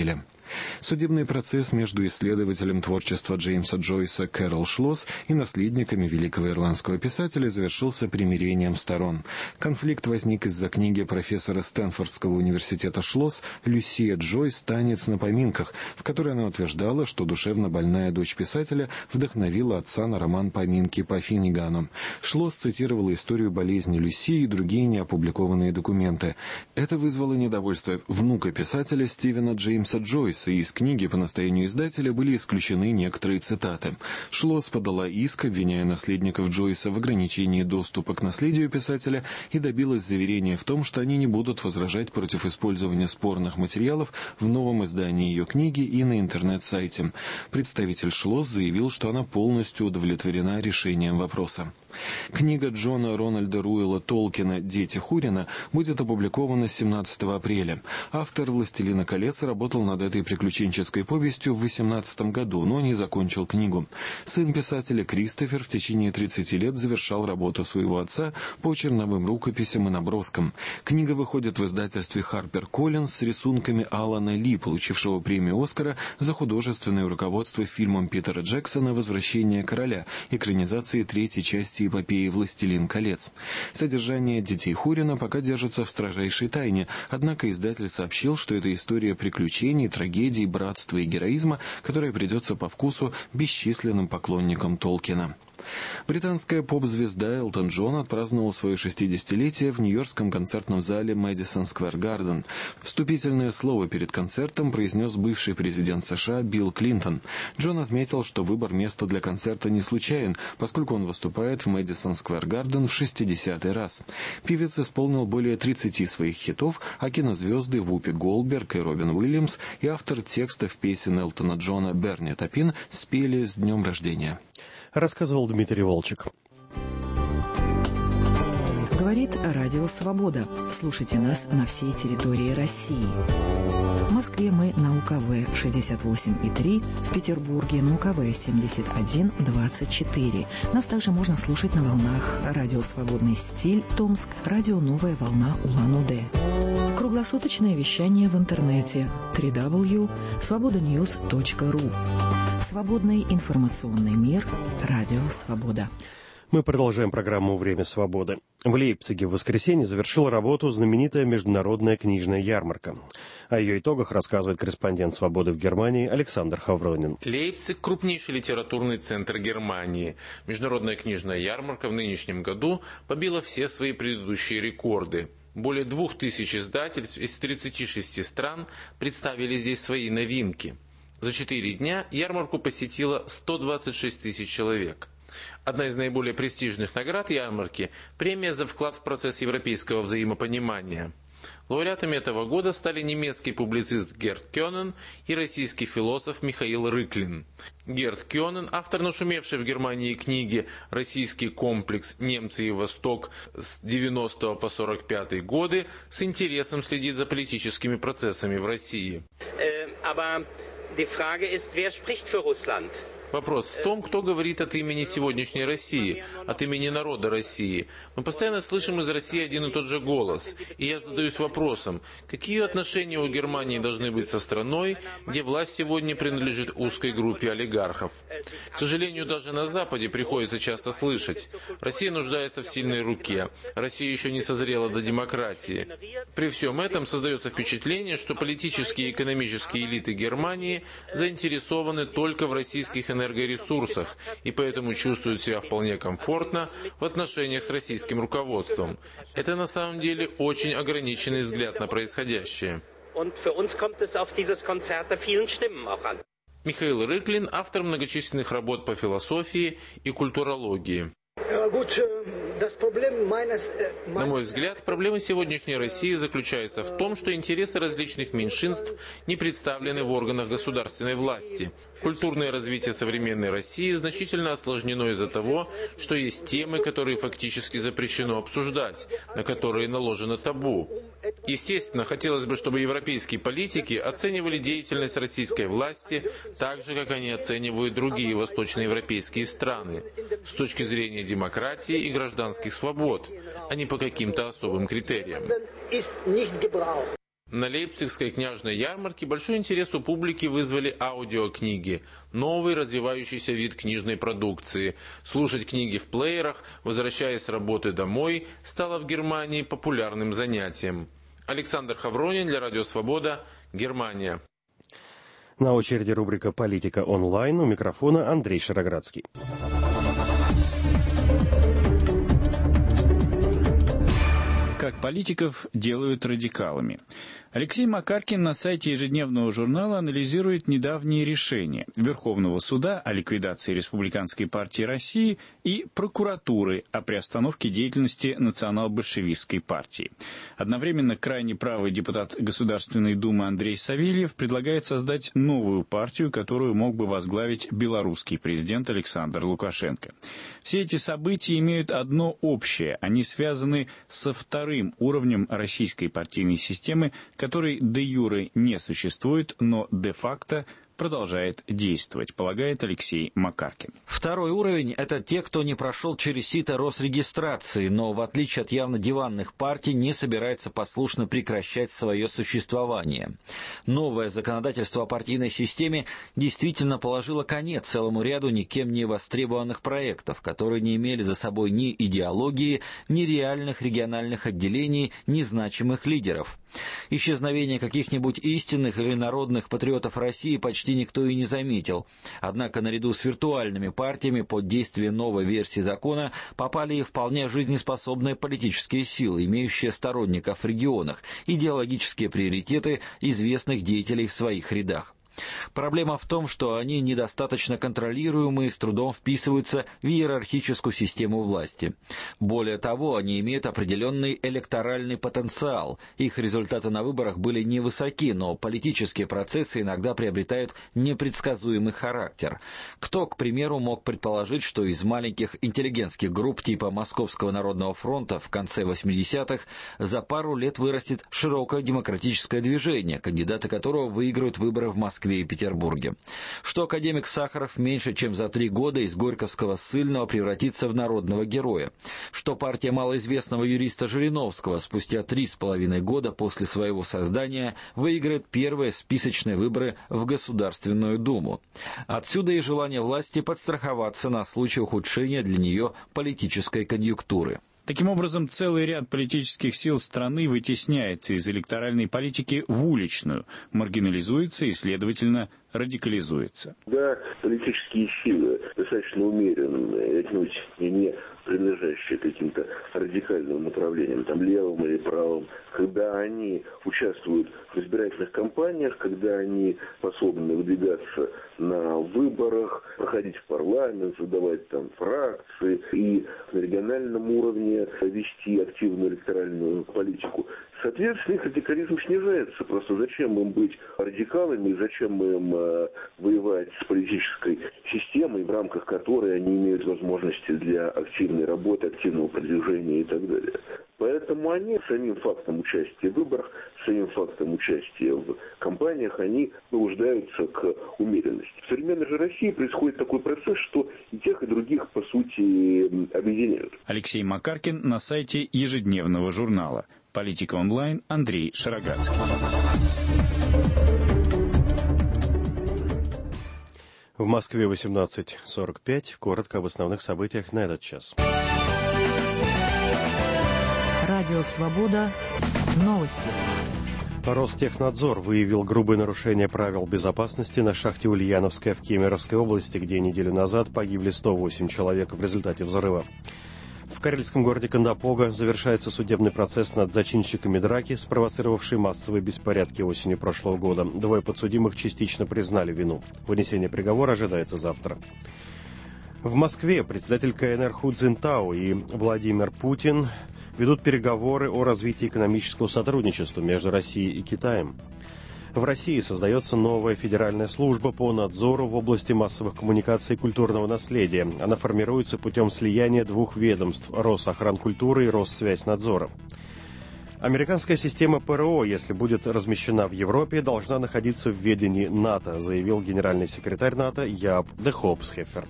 Судебный процесс между исследователем творчества Джеймса Джойса Кэрол Шлосс и наследниками великого ирландского писателя завершился примирением сторон. Конфликт возник из-за книги профессора Стэнфордского университета Шлосс «Люсия Джойс. Танец на поминках», в которой она утверждала, что душевно больная дочь писателя вдохновила отца на роман «Поминки по Финнигану». Шлосс цитировала историю болезни Люси и другие неопубликованные документы. Это вызвало недовольство внука писателя Стивена Джеймса Джойса, и из книги по настоянию издателя были исключены некоторые цитаты. Шлосс подала иск, обвиняя наследников Джойса в ограничении доступа к наследию писателя, и добилась заверения в том, что они не будут возражать против использования спорных материалов в новом издании ее книги и на интернет-сайте. Представитель Шлосс заявил, что она полностью удовлетворена решением вопроса. Книга Джона Рональда Руэлла Толкина «Дети Хурина» будет опубликована семнадцатого апреля. Автор «Властелина колец» работал над этой приключенческой повестью в восемнадцатом году, но не закончил книгу. Сын писателя Кристофер в течение тридцати лет завершал работу своего отца по черновым рукописям и наброскам. Книга выходит в издательстве Харпер Коллинс с рисунками Алана Ли, получившего премию «Оскара» за художественное руководство фильмом Питера Джексона «Возвращение короля», экранизации третьей части эпопеи «Властелин колец». Содержание «Детей Хурина» пока держится в строжайшей тайне, однако издатель сообщил, что это история приключений, трагедий, братства и героизма, которая придется по вкусу бесчисленным поклонникам Толкина. Британская поп-звезда Элтон Джон отпраздновал свое шестидесятилетие в нью-йоркском концертном зале Мэдисон Сквер Гарден. Вступительное слово перед концертом произнес бывший президент США Билл Клинтон. Джон отметил, что выбор места для концерта не случайен, поскольку он выступает в Мэдисон Сквер Гарден в шестидесятый раз. Певец исполнил более тридцати своих хитов, а кинозвезды Вупи Голдберг и Робин Уильямс и автор текстов песен Элтона Джона Берни Тапин спели «С днем рождения». Рассказывал Дмитрий Волчек. Говорит Радио Свобода. Слушайте нас на всей территории России. В Москве мы на УКВ шестьдесят восемь и три, в Петербурге на УКВ семьдесят один двадцать четыре. Нас также можно слушать на волнах Радио Свободный стиль Томск, Радио Новая волна Улан-Удэ. Круглосуточное вещание в интернете дабл ю дабл ю дабл ю точка свобода ньюс точка ру. Свободный информационный мир. Радио Свобода. Мы продолжаем программу «Время свободы». В Лейпциге в воскресенье завершила работу знаменитая международная книжная ярмарка. О ее итогах рассказывает корреспондент «Свободы» в Германии Александр Хавронин. Лейпциг – крупнейший литературный центр Германии. Международная книжная ярмарка в нынешнем году побила все свои предыдущие рекорды. Более двух тысяч издательств из тридцати шести стран представили здесь свои новинки. За четыре дня ярмарку посетило сто двадцать шесть тысяч человек. Одна из наиболее престижных наград ярмарки – премия за вклад в процесс европейского взаимопонимания. Лауреатами этого года стали немецкий публицист Герт Кёнен и российский философ Михаил Рыклин. Герт Кёнен, автор нашумевшей в Германии книги «Российский комплекс. Немцы и Восток» с девяностого по сорок пятый годы, с интересом следит за политическими процессами в России. Вопрос в том, кто говорит от имени сегодняшней России, от имени народа России. Мы постоянно слышим из России один и тот же голос. И я задаюсь вопросом, какие отношения у Германии должны быть со страной, где власть сегодня принадлежит узкой группе олигархов. К сожалению, даже на Западе приходится часто слышать: Россия нуждается в сильной руке, Россия еще не созрела до демократии. При всем этом создается впечатление, что политические и экономические элиты Германии заинтересованы только в российских энергетических энергоресурсах и поэтому чувствуют себя вполне комфортно в отношениях с российским руководством. Это на самом деле очень ограниченный взгляд на происходящее. Михаил Рыклин – автор многочисленных работ по философии и культурологии. На мой взгляд, проблема сегодняшней России заключается в том, что интересы различных меньшинств не представлены в органах государственной власти. Культурное развитие современной России значительно осложнено из-за того, что есть темы, которые фактически запрещено обсуждать, на которые наложено табу. Естественно, хотелось бы, чтобы европейские политики оценивали деятельность российской власти так же, как они оценивают другие восточноевропейские страны, с точки зрения демократии и гражданских свобод, а не по каким-то особым критериям. На Лейпцигской княжной ярмарке большой интерес у публики вызвали аудиокниги, новый развивающийся вид книжной продукции. Слушать книги в плеерах, возвращаясь с работы домой, стало в Германии популярным занятием. Александр Хавронин для Радио Свобода, Германия. На очереди рубрика «Политика онлайн», у микрофона Андрей Шароградский. Как политиков делают радикалами. Алексей Макаркин на сайте ежедневного журнала анализирует недавние решения Верховного суда о ликвидации Республиканской партии России и прокуратуры о приостановке деятельности национал-большевистской партии. Одновременно крайне правый депутат Государственной Думы Андрей Савельев предлагает создать новую партию, которую мог бы возглавить белорусский президент Александр Лукашенко. Все эти события имеют одно общее. Они связаны со вторым уровнем российской партийной системы, который де-юре не существует, но де-факто продолжает действовать, полагает Алексей Макаркин. Второй уровень – это те, кто не прошел через сито Росрегистрации, но в отличие от явно диванных партий не собирается послушно прекращать свое существование. Новое законодательство о партийной системе действительно положило конец целому ряду никем не востребованных проектов, которые не имели за собой ни идеологии, ни реальных региональных отделений, ни значимых лидеров. Исчезновение каких-нибудь истинных или народных патриотов России почти никто и не заметил. Однако наряду с виртуальными партиями под действие новой версии закона попали и вполне жизнеспособные политические силы, имеющие сторонников в регионах, идеологические приоритеты известных деятелей в своих рядах. Проблема в том, что они недостаточно контролируемы и с трудом вписываются в иерархическую систему власти. Более того, они имеют определенный электоральный потенциал. Их результаты на выборах были невысоки, но политические процессы иногда приобретают непредсказуемый характер. Кто, к примеру, мог предположить, что из маленьких интеллигентских групп типа Московского народного фронта в конце восьмидесятых за пару лет вырастет широкое демократическое движение, кандидаты которого выиграют выборы в Москве и Петербурге. Что академик Сахаров меньше чем за три года из горьковского ссыльного превратится в народного героя. Что партия малоизвестного юриста Жириновского спустя три с половиной года после своего создания выиграет первые списочные выборы в Государственную Думу. Отсюда и желание власти подстраховаться на случай ухудшения для нее политической конъюнктуры. Таким образом, целый ряд политических сил страны вытесняется из электоральной политики в уличную, маргинализуется и, следовательно, радикализуется. Да, политические силы достаточно умеренные, отнюдь не принадлежащие каким-то радикальным направлениям, там левым или правым, когда они участвуют в избирательных кампаниях, когда они способны выдвигаться на выборах, проходить в парламент, задавать там фракции и на региональном уровне вести активную электоральную политику. Соответственно, их радикализм снижается. Просто зачем им быть радикалами, зачем им э, воевать с политической системой, в рамках которой они имеют возможности для активной работы, активного продвижения и так далее. Поэтому они самим фактом участия в выборах, самим фактом участия в кампаниях, они побуждаются к умеренности. В современной же России происходит такой процесс, что и тех, и других, по сути, объединяют. Алексей Макаркин на сайте ежедневного журнала. Политика онлайн, Андрей Шароградский. В Москве восемнадцать сорок пять. Коротко об основных событиях на этот час. Радио «Свобода». Новости. Ростехнадзор выявил грубые нарушения правил безопасности на шахте Ульяновская в Кемеровской области, где неделю назад погибли сто восемь человек в результате взрыва. В карельском городе Кандапога завершается судебный процесс над зачинщиками драки, спровоцировавшей массовые беспорядки осенью прошлого года. Двое подсудимых частично признали вину. Вынесение приговора ожидается завтра. В Москве председатель КНР Ху Цзиньтао и Владимир Путин ведут переговоры о развитии экономического сотрудничества между Россией и Китаем. В России создается новая федеральная служба по надзору в области массовых коммуникаций и культурного наследия. Она формируется путем слияния двух ведомств – Росохранкультуры и Россвязьнадзора. Американская система ПРО, если будет размещена в Европе, должна находиться в ведении НАТО, заявил генеральный секретарь НАТО Яап де Хопсхефер.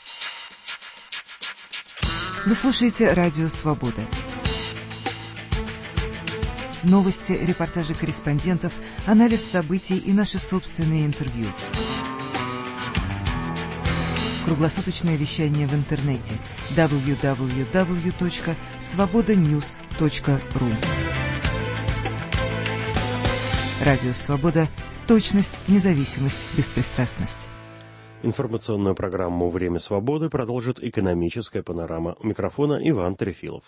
Вы слушаете «Радио Свобода». новости, репортажи корреспондентов, анализ событий и наши собственные интервью. Круглосуточное вещание в интернете дабл ю дабл ю дабл ю точка свобода ньюс точка ру. Радио «Свобода». Точность, независимость, беспристрастность. Информационную программу «Время свободы» продолжит экономическая панорама. У микрофона Иван Трефилов.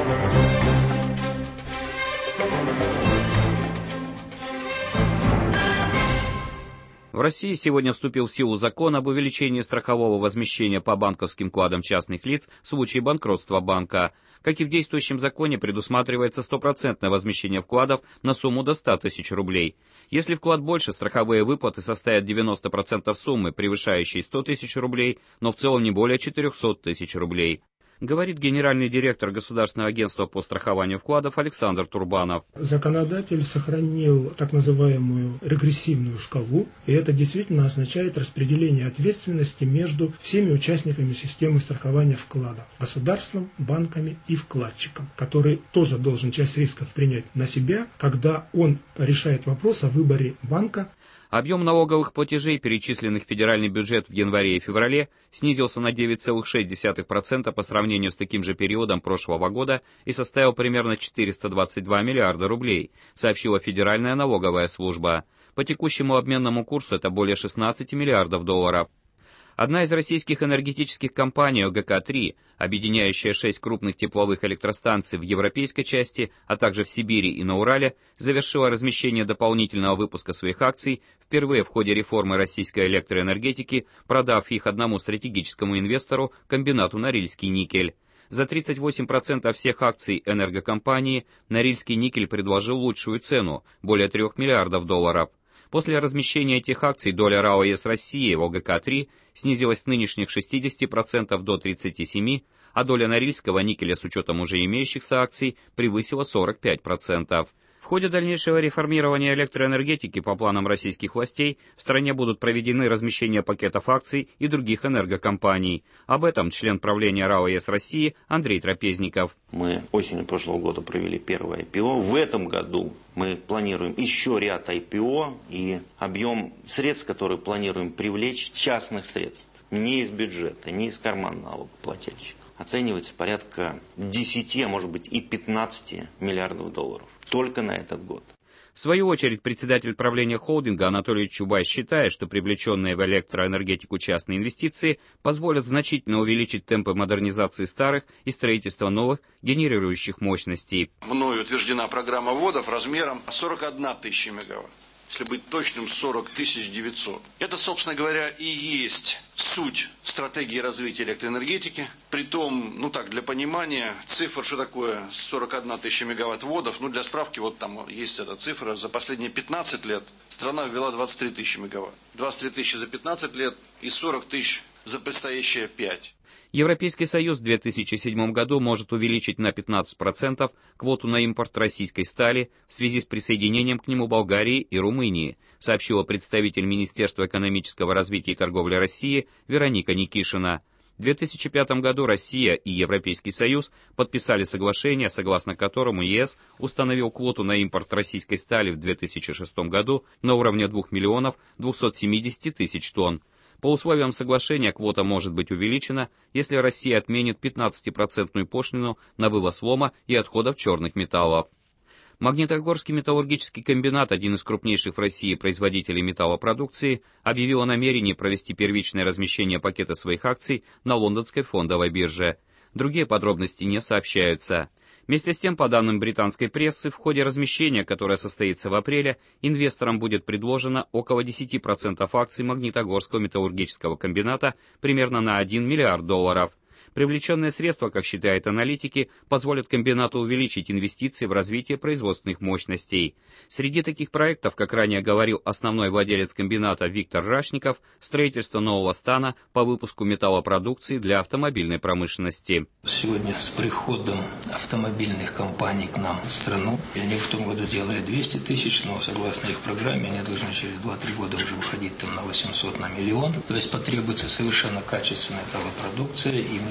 В России сегодня вступил в силу закон об увеличении страхового возмещения по банковским вкладам частных лиц в случае банкротства банка. Как и в действующем законе, предусматривается стопроцентное возмещение вкладов на сумму до ста тысяч рублей. Если вклад больше, страховые выплаты составят девяносто процентов суммы, превышающей сто тысяч рублей, но в целом не более четырехсот тысяч рублей. Говорит генеральный директор Государственного агентства по страхованию вкладов Александр Турбанов. Законодатель сохранил так называемую регрессивную шкалу, и это действительно означает распределение ответственности между всеми участниками системы страхования вкладов, государством, банками и вкладчиком, который тоже должен часть рисков принять на себя, когда он решает вопрос о выборе банка. Объем налоговых платежей, перечисленных в федеральный бюджет в январе и феврале, снизился на девять целых шесть десятых процента по сравнению с таким же периодом прошлого года и составил примерно четыреста двадцать два миллиарда рублей, сообщила Федеральная налоговая служба. По текущему обменному курсу это более шестнадцати миллиардов долларов. Одна из российских энергетических компаний О Гэ Ка три, объединяющая шесть крупных тепловых электростанций в европейской части, а также в Сибири и на Урале, завершила размещение дополнительного выпуска своих акций впервые в ходе реформы российской электроэнергетики, продав их одному стратегическому инвестору, комбинату «Норильский никель». За тридцать восемь процентов всех акций энергокомпании «Норильский никель» предложил лучшую цену – более трех миллиардов долларов. После размещения этих акций доля РАО ЕС России в О Гэ Ка три снизилась с нынешних шестидесяти процентов до тридцати семи процентов, а доля Норильского никеля с учетом уже имеющихся акций превысила сорок пять процентов. В ходе дальнейшего реформирования электроэнергетики по планам российских властей в стране будут проведены размещения пакетов акций и других энергокомпаний. Об этом член правления РАО ЕС России Андрей Трапезников. Мы осенью прошлого года провели первое ай пи о. В этом году мы планируем еще ряд ай пи о, и объем средств, которые планируем привлечь, частных средств, не из бюджета, не из кармана налогоплательщика, оценивается порядка десяти, а может быть и пятнадцати миллиардов долларов. Только на этот год. В свою очередь, председатель правления холдинга Анатолий Чубай считает, что привлеченные в электроэнергетику частные инвестиции позволят значительно увеличить темпы модернизации старых и строительства новых генерирующих мощностей. Мною утверждена программа вводов размером сорок одна тысяча мегаватт. Если быть точным, сорок тысяч девятьсот. Это, собственно говоря, и есть суть стратегии развития электроэнергетики. Притом, ну так, для понимания, цифр, что такое сорок одна тысяча мегаватт вводов, ну для справки, вот там есть эта цифра, за последние пятнадцать лет страна ввела двадцать три тысячи мегаватт. двадцать три тысячи за пятнадцать лет и сорок тысяч за предстоящие пять. Европейский Союз в две тысячи седьмом году может увеличить на пятнадцать процентов квоту на импорт российской стали в связи с присоединением к нему Болгарии и Румынии, сообщила представитель Министерства экономического развития и торговли России Вероника Никишина. В две тысячи пятом году Россия и Европейский Союз подписали соглашение, согласно которому ЕС установил квоту на импорт российской стали в две тысячи шестом году на уровне двух миллионов двухсот семидесяти тысяч тонн. По условиям соглашения квота может быть увеличена, если Россия отменит пятнадцатипроцентную пошлину на вывоз лома и отходов черных металлов. Магнитогорский металлургический комбинат, один из крупнейших в России производителей металлопродукции, объявил о намерении провести первичное размещение пакета своих акций на лондонской фондовой бирже. Другие подробности не сообщаются. Вместе с тем, по данным британской прессы, в ходе размещения, которое состоится в апреле, инвесторам будет предложено около десяти процентов акций Магнитогорского металлургического комбината примерно на один миллиард долларов. Привлеченные средства, как считают аналитики, позволят комбинату увеличить инвестиции в развитие производственных мощностей. Среди таких проектов, как ранее говорил основной владелец комбината Виктор Рашников, строительство нового стана по выпуску металлопродукции для автомобильной промышленности. Сегодня с приходом автомобильных компаний к нам в страну, они в том году делали двести тысяч, но согласно их программе они должны через два-три года уже выходить там на восемьсот, на миллион. То есть потребуется совершенно качественная металлопродукция, и мы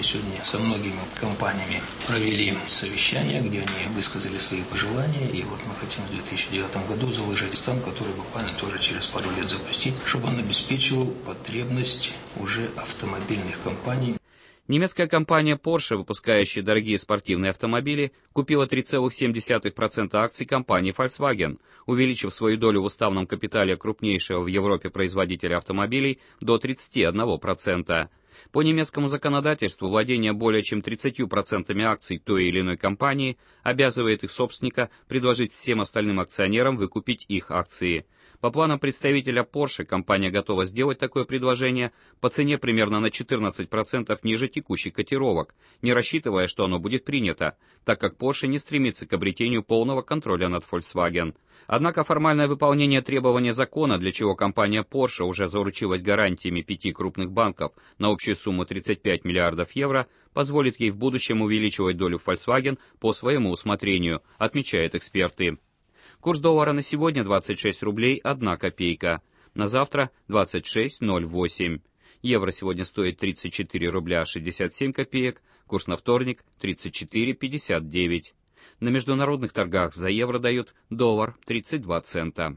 сегодня со многими компаниями провели совещание, где они высказали свои пожелания. И вот мы хотим в две тысячи девятом году заложить стан, который буквально тоже через пару лет запустить, чтобы он обеспечивал потребность уже автомобильных компаний. Немецкая компания Porsche, выпускающая дорогие спортивные автомобили, купила три целых семь десятых процента акций компании Volkswagen, увеличив свою долю в уставном капитале крупнейшего в Европе производителя автомобилей до тридцати одного процента. По немецкому законодательству владение более чем тридцатью процентами акций той или иной компании обязывает их собственника предложить всем остальным акционерам выкупить их акции. По планам представителя Porsche, компания готова сделать такое предложение по цене примерно на четырнадцать процентов ниже текущих котировок, не рассчитывая, что оно будет принято, так как Porsche не стремится к обретению полного контроля над Volkswagen. Однако формальное выполнение требования закона, для чего компания Porsche уже заручилась гарантиями пяти крупных банков на общую сумму тридцать пять миллиардов евро, позволит ей в будущем увеличивать долю Volkswagen по своему усмотрению, отмечают эксперты. Курс доллара на сегодня двадцать шесть рублей одна копейка. На завтра двадцать шесть ноль восемь. Евро сегодня стоит тридцать четыре рубля шестьдесят семь копеек. Курс на вторник тридцать четыре пятьдесят девять. На международных торгах за евро дают доллар тридцать два цента.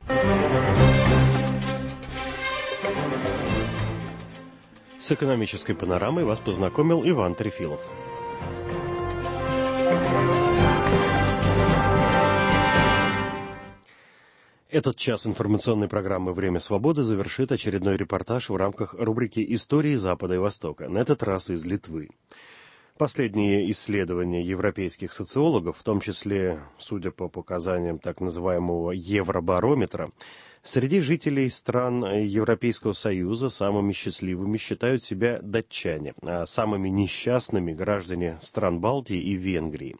С экономической панорамой вас познакомил Иван Трефилов. Этот час информационной программы «Время свободы» завершит очередной репортаж в рамках рубрики «Истории Запада и Востока», на этот раз из Литвы. Последние исследования европейских социологов, в том числе, судя по показаниям так называемого Евробарометра, среди жителей стран Европейского Союза самыми счастливыми считают себя датчане, а самыми несчастными – граждане стран Балтии и Венгрии.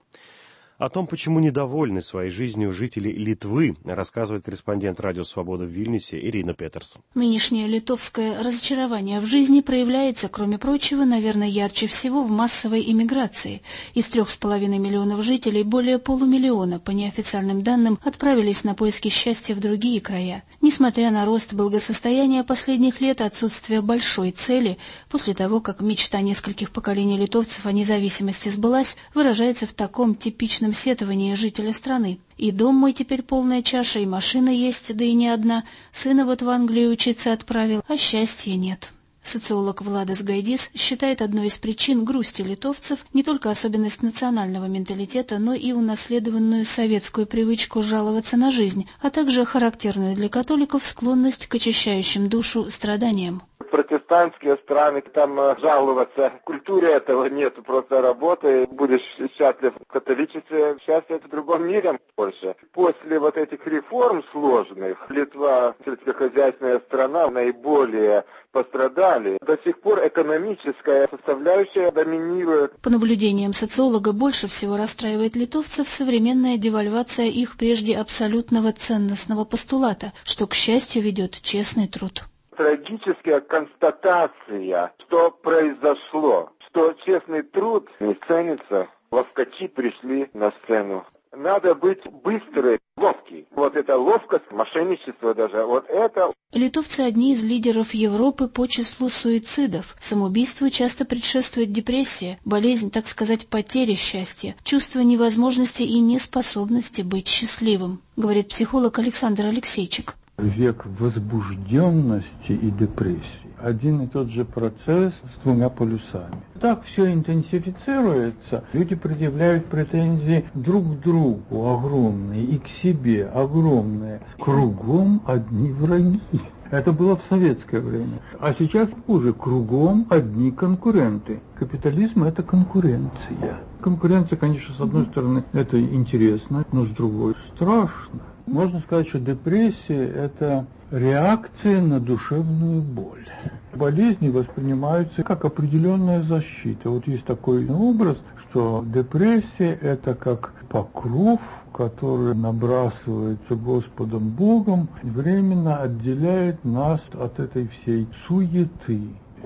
О том, почему недовольны своей жизнью жители Литвы, рассказывает корреспондент «Радио Свобода» в Вильнюсе Ирина Петерс. Нынешнее литовское разочарование в жизни проявляется, кроме прочего, наверное, ярче всего в массовой иммиграции. Из трех с половиной миллионов жителей более полумиллиона, по неофициальным данным, отправились на поиски счастья в другие края. Несмотря на рост благосостояния последних лет, отсутствие большой цели, после того, как мечта нескольких поколений литовцев о независимости сбылась, выражается в таком типичном сетовании жителя страны. И дом мой теперь полная чаша, и машина есть, да и не одна. Сына вот в Англию учиться отправил, а счастья нет. Социолог Владас Гайдис считает одной из причин грусти литовцев не только особенность национального менталитета, но и унаследованную советскую привычку жаловаться на жизнь, а также характерную для католиков склонность к очищающим душу страданиям. Протестантские страны, там жаловаться. В культуре этого нет, просто работай, будешь счастлив. В католичестве счастье это в другом мире больше. После вот этих реформ сложных, Литва, сельскохозяйственная страна, наиболее пострадали. До сих пор экономическая составляющая доминирует. По наблюдениям социолога, больше всего расстраивает литовцев современная девальвация их прежде абсолютного ценностного постулата, что, к счастью, ведет честный труд. Трагическая констатация, что произошло, что честный труд не ценится, ловкачи пришли на сцену. Надо быть быстрым, ловкий. Вот это ловкость, мошенничество даже, вот это... Литовцы одни из лидеров Европы по числу суицидов. Самоубийству часто предшествует депрессия, болезнь, так сказать, потери счастья, чувство невозможности и неспособности быть счастливым, говорит психолог Александр Алексейчик. Век возбужденности и депрессии. Один и тот же процесс с двумя полюсами. Так все интенсифицируется. Люди предъявляют претензии друг к другу огромные и к себе огромные. Кругом одни враги. Это было в советское время. А сейчас хуже. Кругом одни конкуренты. Капитализм – это конкуренция. Конкуренция, конечно, с одной стороны, это интересно, но с другой – страшно. Можно сказать, что депрессия – это реакция на душевную боль. Болезни воспринимаются как определенная защита. Вот есть такой образ, что депрессия – это как покров, который набрасывается Господом Богом, и временно отделяет нас от этой всей суеты.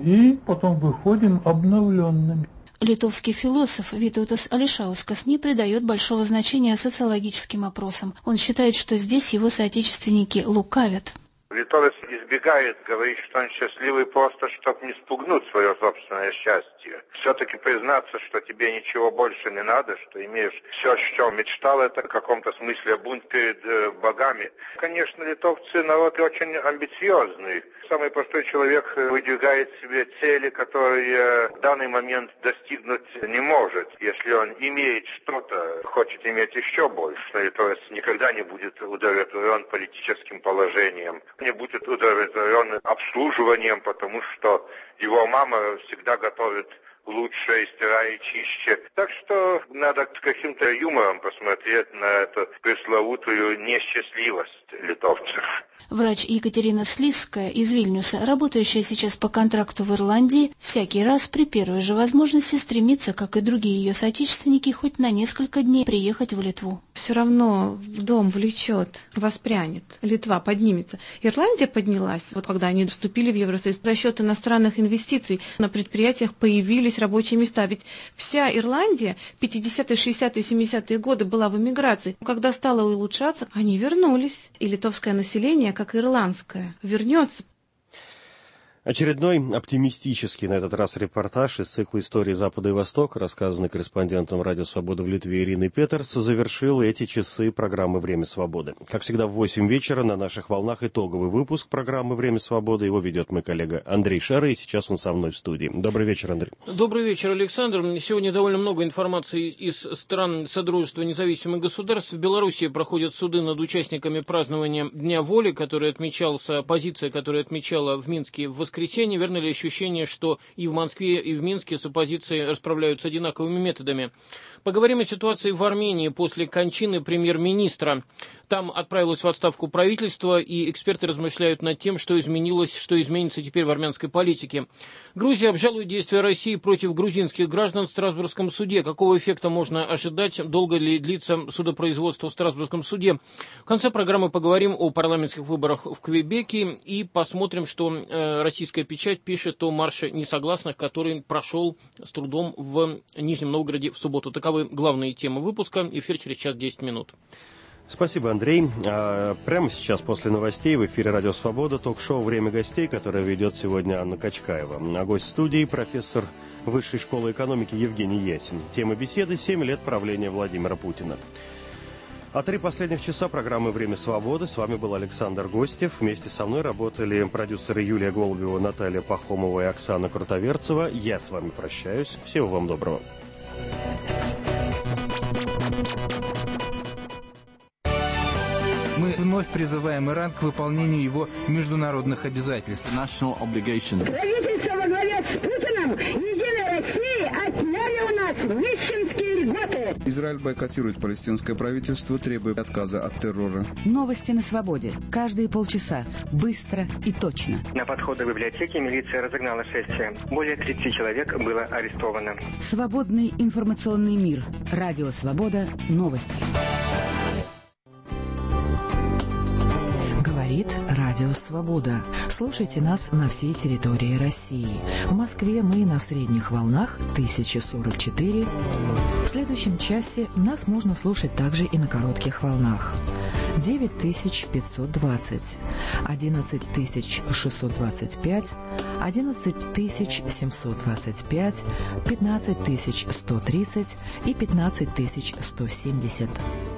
И потом выходим обновленными. Литовский философ Витаутас Алишаускас не придает большого значения социологическим опросам. Он считает, что здесь его соотечественники лукавят. Литовец избегает говорить, что он счастливый просто, чтобы не спугнуть свое собственное счастье. Все-таки признаться, что тебе ничего больше не надо, что имеешь все, о чем мечтал, это в каком-то смысле бунт перед э, богами. Конечно, литовцы народ очень амбициозный. Самый простой человек выдвигает себе цели, которые в данный момент достигнуть не может. Если он имеет что-то, хочет иметь еще больше, литовец никогда не будет удовлетворен политическим положением, не будет удовлетворен обслуживанием, потому что его мама всегда готовит лучше и стирает чище. Так что надо с каким-то юмором посмотреть на эту пресловутую несчастливость литовцев. Врач Екатерина Слизская из Вильнюса, работающая сейчас по контракту в Ирландии, всякий раз при первой же возможности стремится, как и другие ее соотечественники, хоть на несколько дней приехать в Литву. Все равно дом влечет, воспрянет, Литва поднимется. Ирландия поднялась, вот когда они вступили в Евросоюз, за счет иностранных инвестиций на предприятиях появились рабочие места. Ведь вся Ирландия пятидесятые, шестидесятые, семидесятые годы была в эмиграции. Когда стало улучшаться, они вернулись. И литовское население, как ирландское, вернется. Очередной оптимистический на этот раз репортаж из цикла «Истории Запада и Востока», рассказанный корреспондентом «Радио Свобода» в Литве Ириной Петерс, завершил эти часы программы «Время свободы». Как всегда, в восемь вечера на наших волнах итоговый выпуск программы «Время свободы». Его ведет мой коллега Андрей Шара, и сейчас он со мной в студии. Добрый вечер, Андрей. Добрый вечер, Александр. Сегодня довольно много информации из стран Содружества независимых государств. В Беларуси проходят суды над участниками празднования Дня воли, который отмечался, оппозиция, которая отмечала в Минске в воскресенье. Воскресенье, верно ли ощущение, что и в Москве, и в Минске с оппозицией расправляются одинаковыми методами? Поговорим о ситуации в Армении после кончины премьер-министра. Там отправилось в отставку правительство, и эксперты размышляют над тем, что изменилось, что изменится теперь в армянской политике. Грузия обжалует действия России против грузинских граждан в Страсбургском суде. Какого эффекта можно ожидать? Долго ли длится судопроизводство в Страсбургском суде? В конце программы поговорим о парламентских выборах в Квебеке и посмотрим, что э, российская печать пишет о марше несогласных, который прошел с трудом в Нижнем Новгороде в субботу. Таковы главные темы выпуска. Эфир через час десять минут. Спасибо, Андрей. А, прямо сейчас после новостей в эфире «Радио Свобода» ток-шоу «Время гостей», которое ведет сегодня Анна Качкаева. А гость студии — профессор Высшей школы экономики Евгений Ясин. Тема беседы — семь лет правления Владимира Путина. А три последних часа программы «Время свободы». С вами был Александр Гостев. Вместе со мной работали продюсеры Юлия Голубева, Наталья Пахомова и Оксана Крутоверцева. Я с вами прощаюсь. Всего вам доброго. Мы вновь призываем Иран к выполнению его международных обязательств. National obligation. Правительство во главе с Путиным, Единой России, отняли у нас нищенские льготы. Израиль бойкотирует палестинское правительство, требуя отказа от террора. Новости на свободе. Каждые полчаса. Быстро и точно. На подходы к библиотеке милиция разогнала шествие. Более тридцати человек было арестовано. Свободный информационный мир. Радио Свобода. Новости. Говорит Радио Свобода. Слушайте нас на всей территории России. В Москве мы на средних волнах тысяча сорок четыре. В следующем часе нас можно слушать также и на коротких волнах. девять тысяч пятьсот двадцать, одиннадцать тысяч шестьсот двадцать пять, одиннадцать тысяч семьсот двадцать пять, пятнадцать тысяч сто тридцать и пятнадцать тысяч сто семьдесят.